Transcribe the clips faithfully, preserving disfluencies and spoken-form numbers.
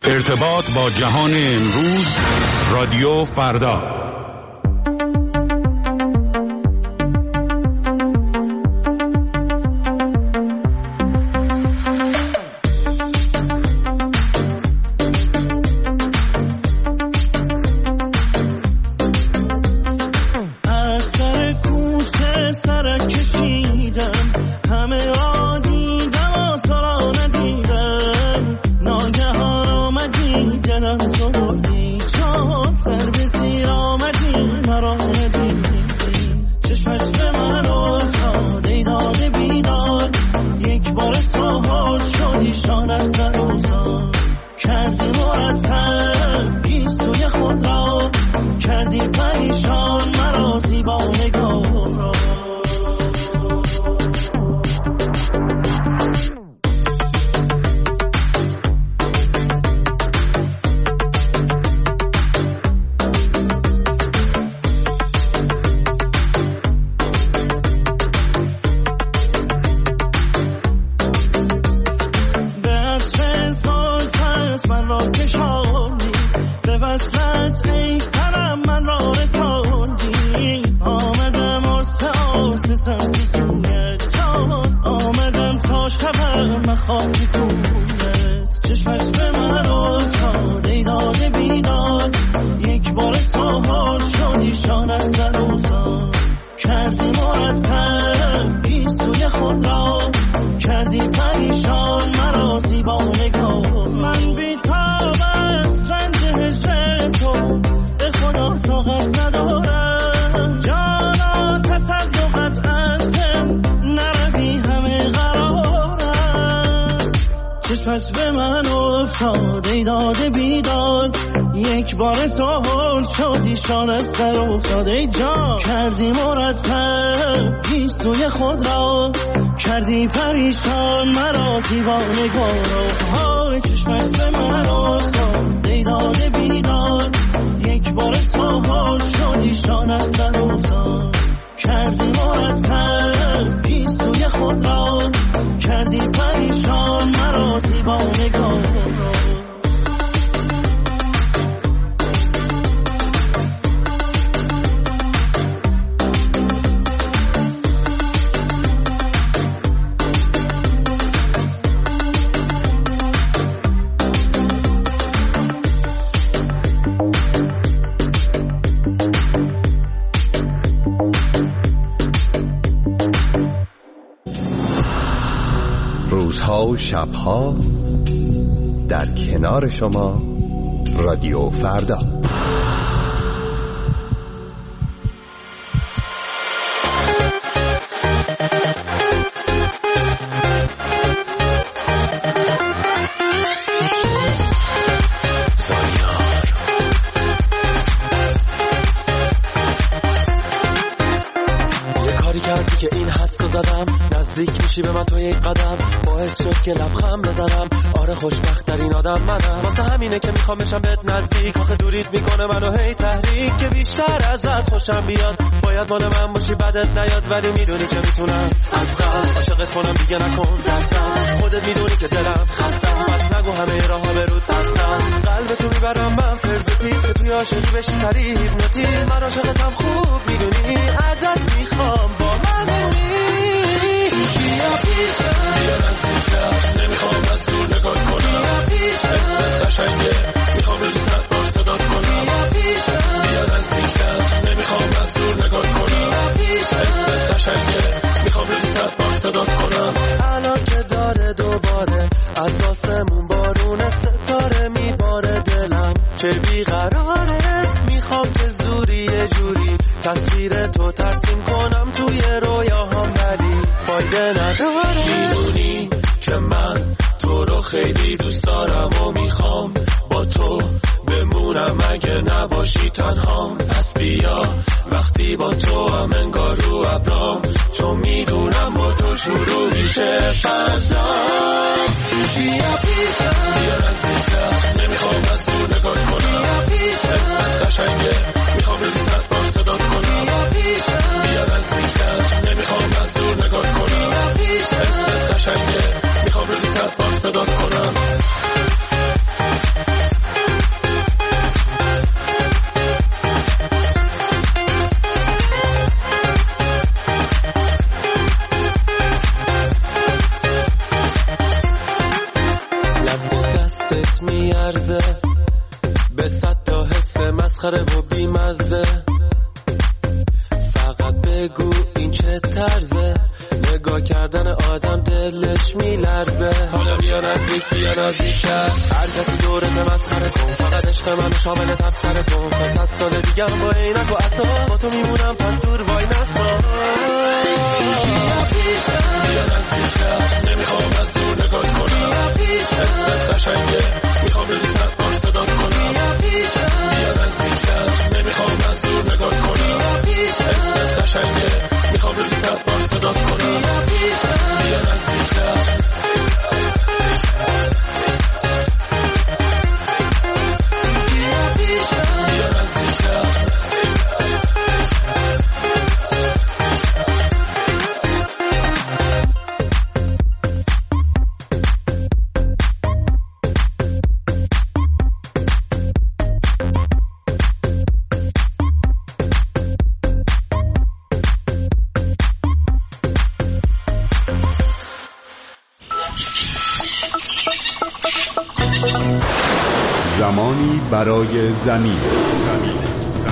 ارتباط با جهان امروز، رادیو فردا. روزها و شبها در کنار شما، رادیو فردا. میشی به من تو یک قدم، باعث شد که لبخند بزنم. آره خوشبخت ترین آدم منم، واسه همینه که میخوام بشم بهت نزدیک. آخه دوریت میکنه منو هی تحریک، که بیشتر ازت خوشم بیاد. باید مال من باشی بدت نیاد، ولی میدونی که میتونم از قلب عاشقت کنم. دیگه نکن دستم، خودت میدونی که دلم خستم. پس نگو همه راه ها برود دستم، قلب تو میبرم من فرزتی، که توی عاشقی بشی سری هیپنوتیزم. من عاشقتم خوب میدونی، ازت میخوام با من بمونی. بیا پیشم، بیا نزدیکم، نمیخوام از دور نگاه کنم. بیا پیشم، قشنگه میخوام روی صد بار صدات کنم. بیا پیشم، بیا نزدیکم، نمیخوام از دور نگاه کنم. بیا پیشم، قشنگه میخوام روی صد بار صدات کنم. الان که داره دوباره از آسمون بارون ستاره میباره، دلم که بیقراره. میخوام که زوری یه جوری تصویر تو ترسیم کنم توی رویاهام، ولی فایده نداره. میدونی که من تو رو خیلی دوست دارم و میخوام با تو بمونم اگه نباشی تنهام. پس بیا وقتی با تو هم انگار رو ابرام، چون میدونم با تو شروع میشه فضا. بیا پیشم، بیا نزدیکم، نمیخوام از دور نگاه کنم. بیا پیشم، اسمت قشنگه میخوام روی صد بار صدات کنم. بیا پیشم، بیا نزدیکم، نمیخوام از دور نگاه کنم. بیا پیشم، اسمت قشنگه میخوام روی صد بار صدات کنم. دستت میارزه به صد تا حس مسخره و بیمزه. فقط بگو این چه طرزه، نگاه کردن آدم دلش میلرزه. حالا بیا نزدیک بیا نزدیکتر، هر کسی دورت مسخره کن، فقط عشق منو شامل تبصره کن. تا صد سال دیگه هم با عینک و عطا با تو میمونم، پس دور وای نسا. بیا نزدیکتر، نمیخوام از دور نگاه کنم، اسمت قشنگه میخوام روزی صد بار صدات کنم. بیا نزدیکتر، نمیخوام از دور نگاه کنم، اسمت قشنگه میخوام روزی صد بار صدات کنم. بیا نزدیکتر. زمانی برای زمین. زمین.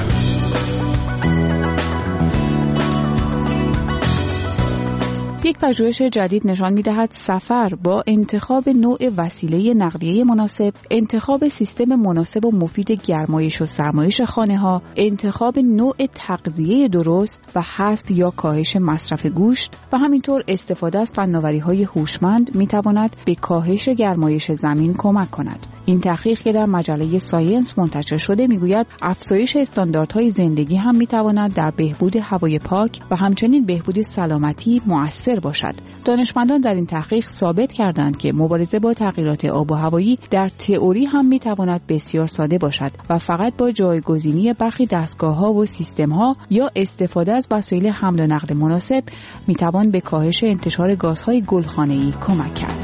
یک پژوهش جدید نشان می‌دهد سفر با انتخاب نوع وسیله نقلیه مناسب، انتخاب سیستم مناسب و مفید گرمایش و سرمایش خانه‌ها، انتخاب نوع تغذیه درست و حذف یا کاهش مصرف گوشت و همینطور استفاده از فناوری‌های هوشمند می‌تواند به کاهش گرمایش زمین کمک کند. این تحقیق که در مجله ساینس منتشر شده میگوید افزایش استانداردهای زندگی هم میتواند در بهبود هوای پاک و همچنین بهبود سلامتی مؤثر باشد. دانشمندان در این تحقیق ثابت کردند که مبارزه با تغییرات آب و هوایی در تئوری هم میتواند بسیار ساده باشد و فقط با جایگزینی برخی دستگاه‌ها و سیستم‌ها یا استفاده از وسایل حمل و نقل مناسب میتوان به کاهش انتشار گازهای گلخانه‌ای کمک کرد.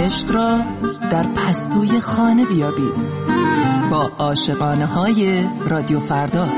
عشق را در پستوی خانه بیابید با عاشقانه های رادیو فردا.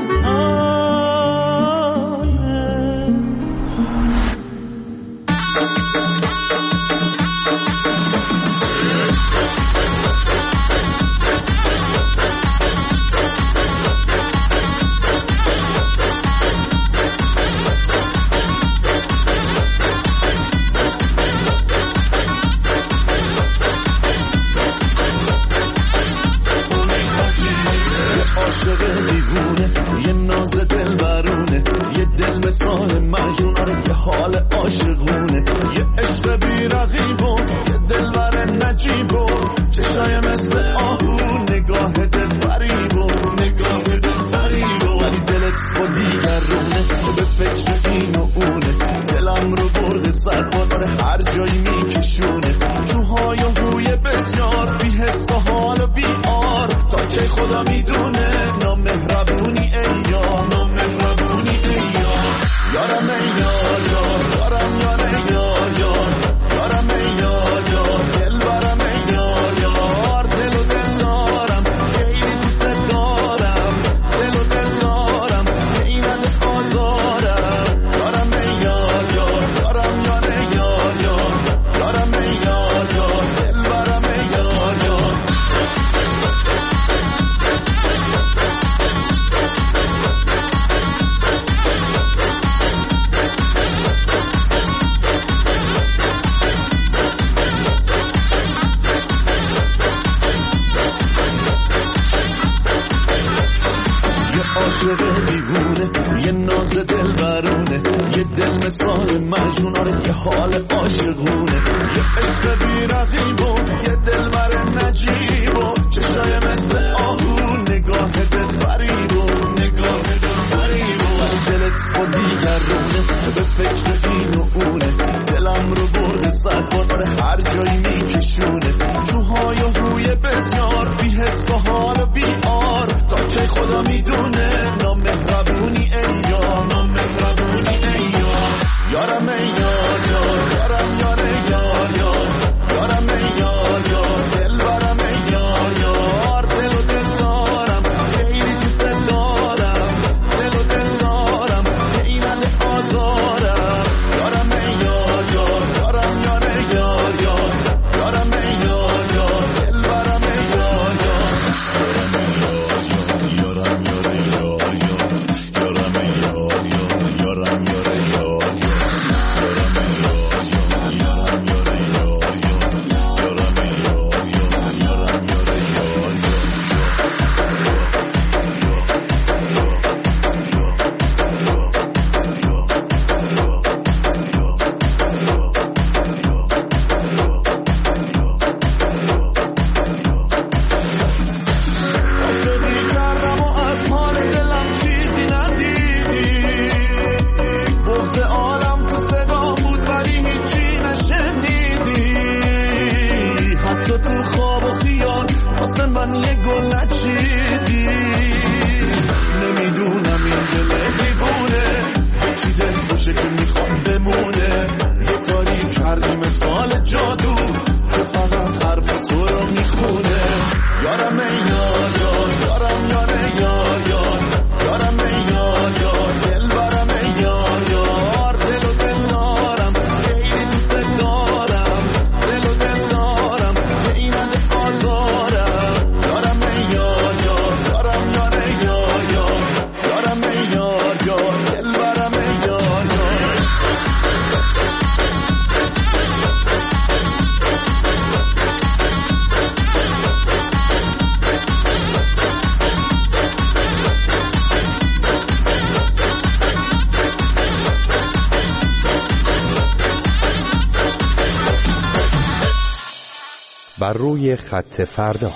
یه ناز دل برونه، یه دل مثال مجنون، آره یه حال عاشقونه، یه عشق بی رقیبو، یه دل بر نجیبو، چشای مثل آهو، نگاه دل فریبو، نگاه دل فریبو، ولی دلت با دیگرونه، به فکر این و اونه، دلم رو برده سربار هر جایی میکشونه، توهای و هوی بسیار، بی حس و حال و بی آر، تا که خدا میدونه، نامهربونی ای یار، نامهربونی ای یار، یارم ای یار یار، یارم یار ای یار یار، یارم ای یار یار، دل برم ای یار یار، دل و دل دارم، خیلی دوست دارم، دل و دل دارم، قیمت آزارم، یارم ای یار یار، یارم یار ای یار یار، یارم ای یار یار، دل برم ای یار یار. عاشق دیوونه، یه ناز دل برونه، یه دل مثال مجنون، آره یه حال عاشقونه، یه عشق بی رقیبو، یه دل بر نجیبو، چشای مثل آهو، نگاه دل فریبو، نگاه دل فریبو، دلت با دیگرونه، به فکر این و اونه، دلم رو برده سربار هر جایی میکشونه، توهای و هوی بسیار، بی حس و حال و بی آر، تا که خدا میدونه، نامهربونی ای یار، نامهربونی ای یار، یارم ای یار یار، یارم یار ای یار یار، یارم ای یار یار، دل برم ای یار یار، دل و دل دارم، خیلی دوست دارم، دل و دل دارم، قیمت آزارم، یارم ای یار یار، یارم یار ای یار یار، یارم ای یار یار، دل برم ای یار یار، یارم ای یار یار، یارم یار ای یار یار، یارم ای یار یار، یارم یار ای یار یار، یارم ای یار یار، یارم یار ای یار یار، یارم ای یار یار، یارم یار ای یار یار. عاشقی کردم و از حال دلم چیزی ندیدی، بغض عالم تو صدا بود ولی هیچی نشنیدی، حتی تو خواب و خیال واسه من یه گل نچیدی، نمیدونم این دل دیوونه به کی دل خوشه که میخواد بمونه، یه کاری کردی مثال جادو که فقط حرف تو رو میخونه، یارم ای یار یار، یارم یار ای یار یار، یارم ای یار یار، دل برم ای یار یار، دل و دل دارم، خیلی دوست دارم، دل و دل دارم، قیمت آزارم، یارم ای یار یار، یارم یار ای یار یار، یارم ای یار یار، دل برم ای یار یار. بر روی خط فردا.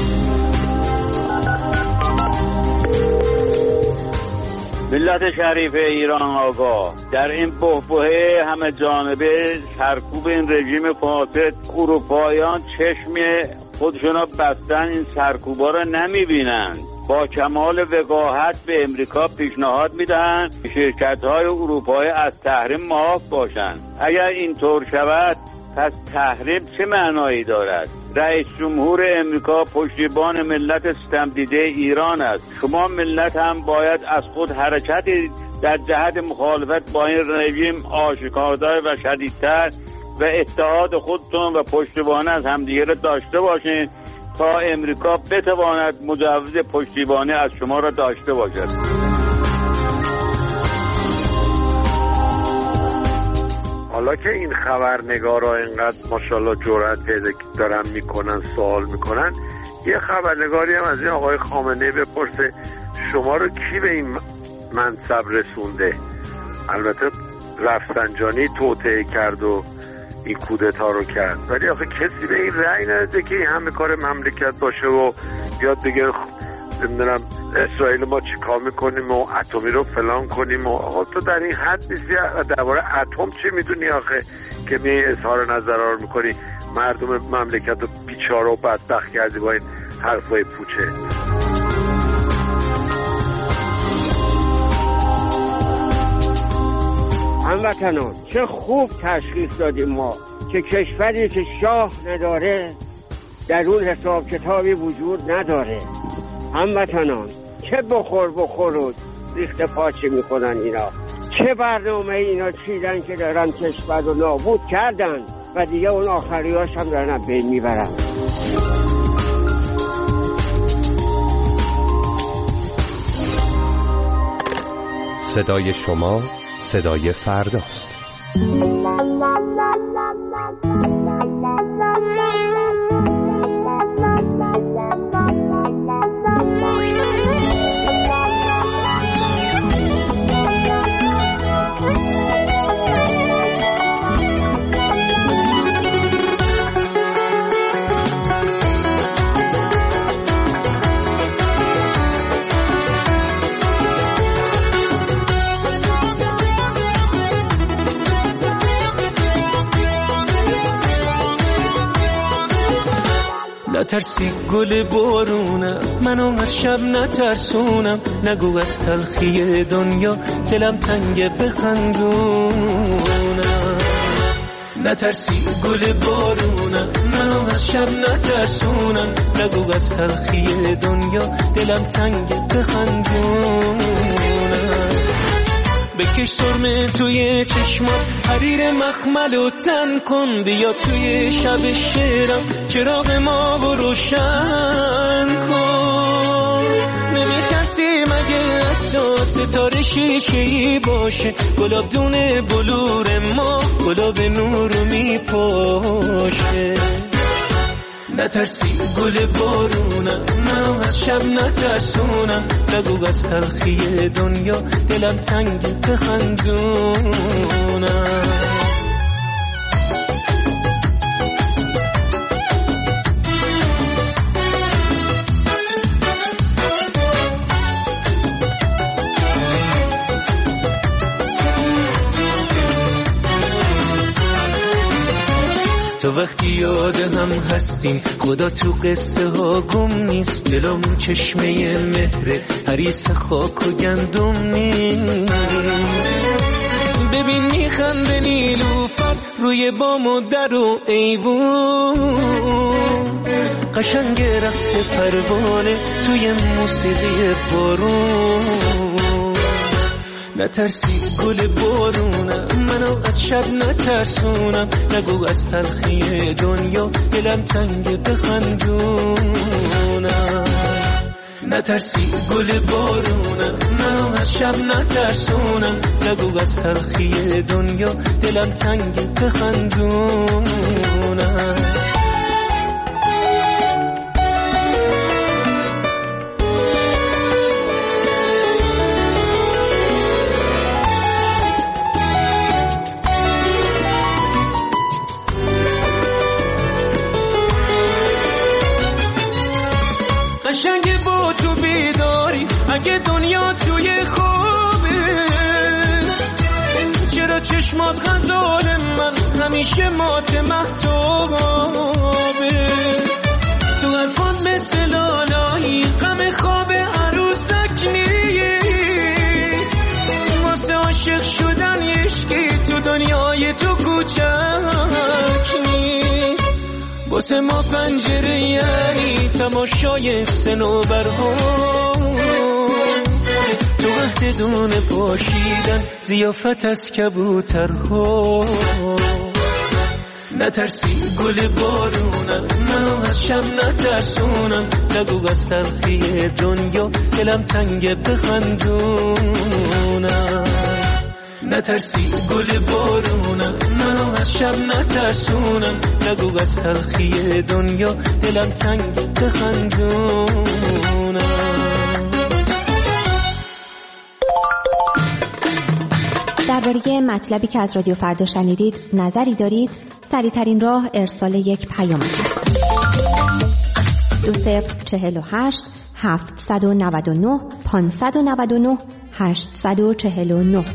ملت شریف ایران آقا، در این بحبوحه همه جانبه سرکوب این رژیم فاسد، اروپاییان چشم خودشونا بستن، این سرکوبا رو نمیبینن، با کمال وقاحت به امریکا پیشنهاد میدن شرکت‌های اروپایی از تحریم معاف باشن. اگر اینطور شود پس تحریم چه معنایی دارد؟ رئیس جمهور امریکا پشتیبان ملت ستمدیده ایران است. شما ملت هم باید از خود حرکتی در جهت مخالفت با این رژیم آشکارتر و شدیدتر و اتحاد خودتون و پشتیبانی از همدیگه را داشته باشین تا امریکا بتواند مجوز پشتیبانی از شما را داشته باشد. حالا که این خبرنگارا اینقدر ماشاءالله جرأت پیدا دارن میکنن سوال میکنن، یه خبرنگاری هم از این آقای خامنه‌ای بپرسه شما رو کی به این منصب رسونده؟ البته رفسنجانی توطئه کرد و این کودتا رو کرد، ولی آخه کسی به این رأی نداده که این همه کار مملکت باشه و بیاد بگه نمیدونم اسرائیل ما چی کار میکنیم و اتمی رو فلان کنیم و آقا تو در این حد نیستی درباره اتم چی میدونی آخه که می اظهار نظرها رو میکنی مردم مملکت رو بیچاره و بدبخت کردی با این حرفای پوچه. هموطنان چه خوب تشخیص دادیم ما که کشوری که شاه نداره در اون حساب کتابی وجود نداره. هموطنان چه بخور بخور و ریخت پاچه میکنن اینا، چه برنامه اینا چیدن که دارن کشور رو نابود کردن و دیگه اون آخریاش هم دارن بین میبرن. صدای شما صدای فرداست. نترسی گل بارونم، منو از شب نترسونم، نگو از تلخی دنیا دلم تنگه بخندونم. نترسی گل بارونم، منو از شب نترسونم، نگو از تلخی دنیا دلم تنگه بخندونم. بکش سرمه توی چشمات، حریر مخمل و تن کن، بیا توی شب شیرم چراغ ما و روشن کن. نمی‌ترسی مگه از تو ستاره شیشه‌ای باشه، گلاب دونه بلور ما گلاب نور میپاشه. نترسی گل بارونم، من از شب نترسونم، نگو از تلخی دنیا دلم تنگ بخندونم. تو وقتی یاد هم هستیم، خدا تو قصه ها گم نیست، دلم چشمه مهره حریص خاک و گندم نیست. ببین میخنده نیلوفر روی بام و در و ایوون، قشنگ رقص پروانه توی موسیقی بارون. نترسی گل بارونم، منو از شب نترسونم، نگو از تلخی دنیا دلم تنگ بخندونم. نترسی گل بارونم، منو از شب نترسونم، نگو از تلخی دنیا دلم تنگ بخندونم. قشنگ با تو بیداری اگه دنیا توی خوابه، چرا چشمات غزال من همیشه مات مهتابه. تو حرفات مثل لالایی غم خواب عروسک نیست، واسه عاشق شدن عشقی تو دنیای تو کوچک نیست. واسه ما پنجره یعنی تماشای سنوبرها، تو عهد دونه پاشیدن زیافت از کبوترها. نترسی گل بارونم، منو از شب نترسونم، نگو از تلخی دنیا دلم تنگ بخندونم. نترسی گل بارونم، منو از شب نترسونم، نگو از تلخی دنیا دلم تنگ بخندونم. درباره مطلبی که از رادیو فردا شنیدید نظری دارید؟ سریع‌ترین راه ارسال یک پیام است. دو صفر چهل و هشت هفتصد و نود و نه پانصد و نود و نه هشتصد و چهل و نه.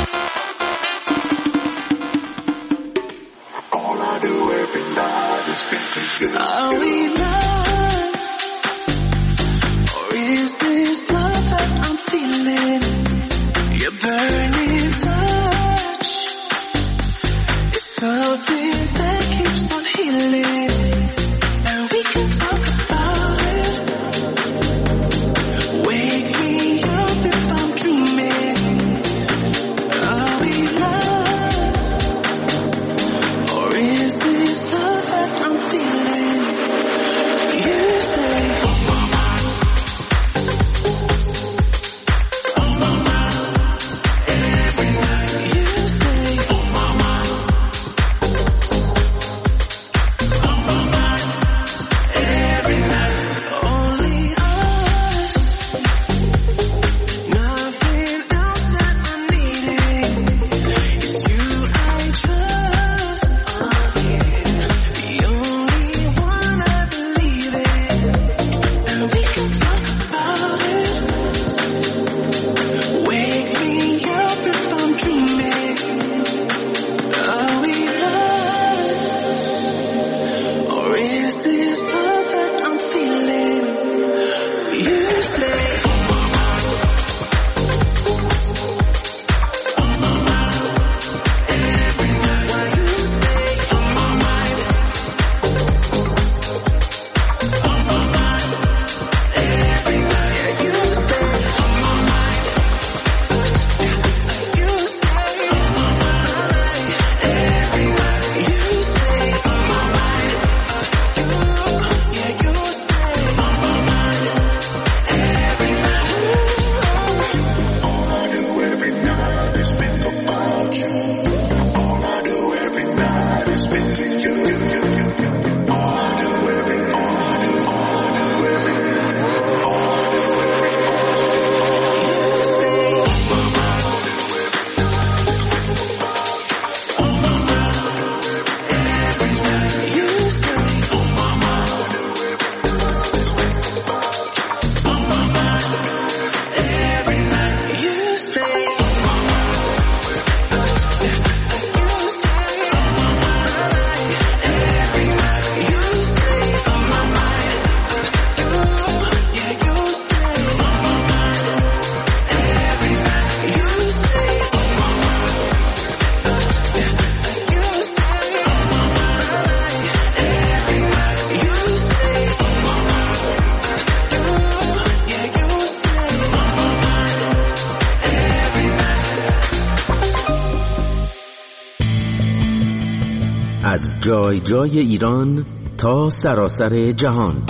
از جای جای ایران تا سراسر جهان،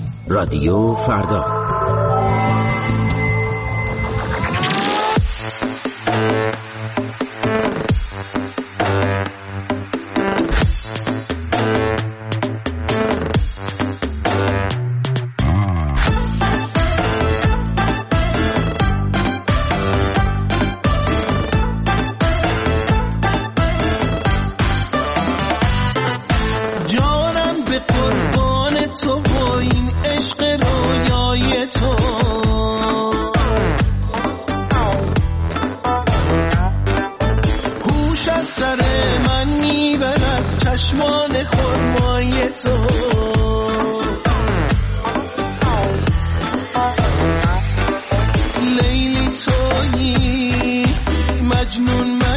رادیو فردا.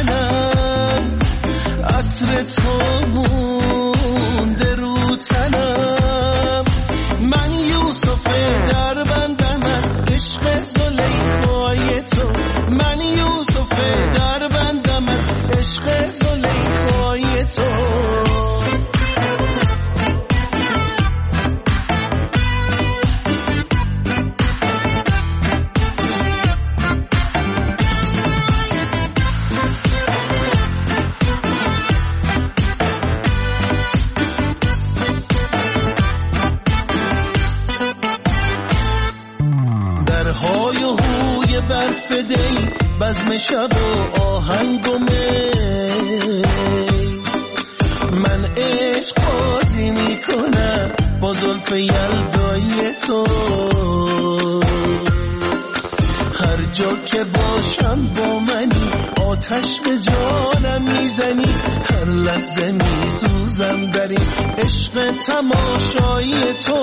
عطر تو مونده رو تنم حرف دی بزم شب و آهنگ و می من عشق بازی میکنم با زلف یلدایی تو هر جا که باشم با منی آتش به جانم میزنی هر لحظه میسوزم در این عشق تماشایی تو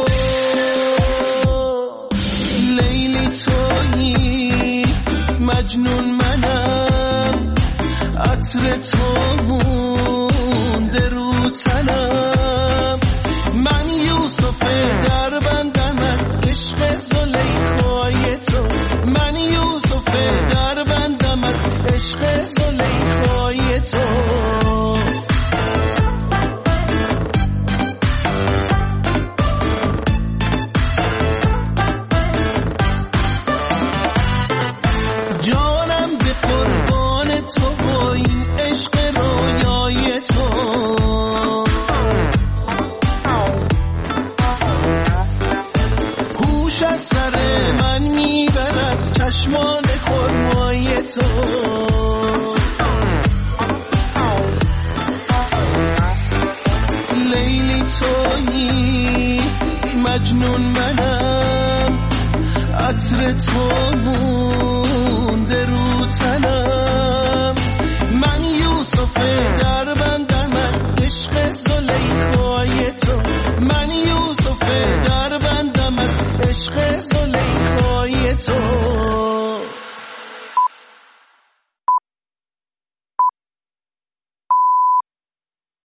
لیلی تویی مجنون منم عطر تو مونده رو تنم من یوسف در بندم از عشق زلیخای تو من یوسف در بندم از عشق زلیخای تو جانم به قربان تو و این عشق رویای تو هوش از سر من میبرد چشمان خرمای تو لیلی تویی مجنون منم عطر تو مونده رو تنم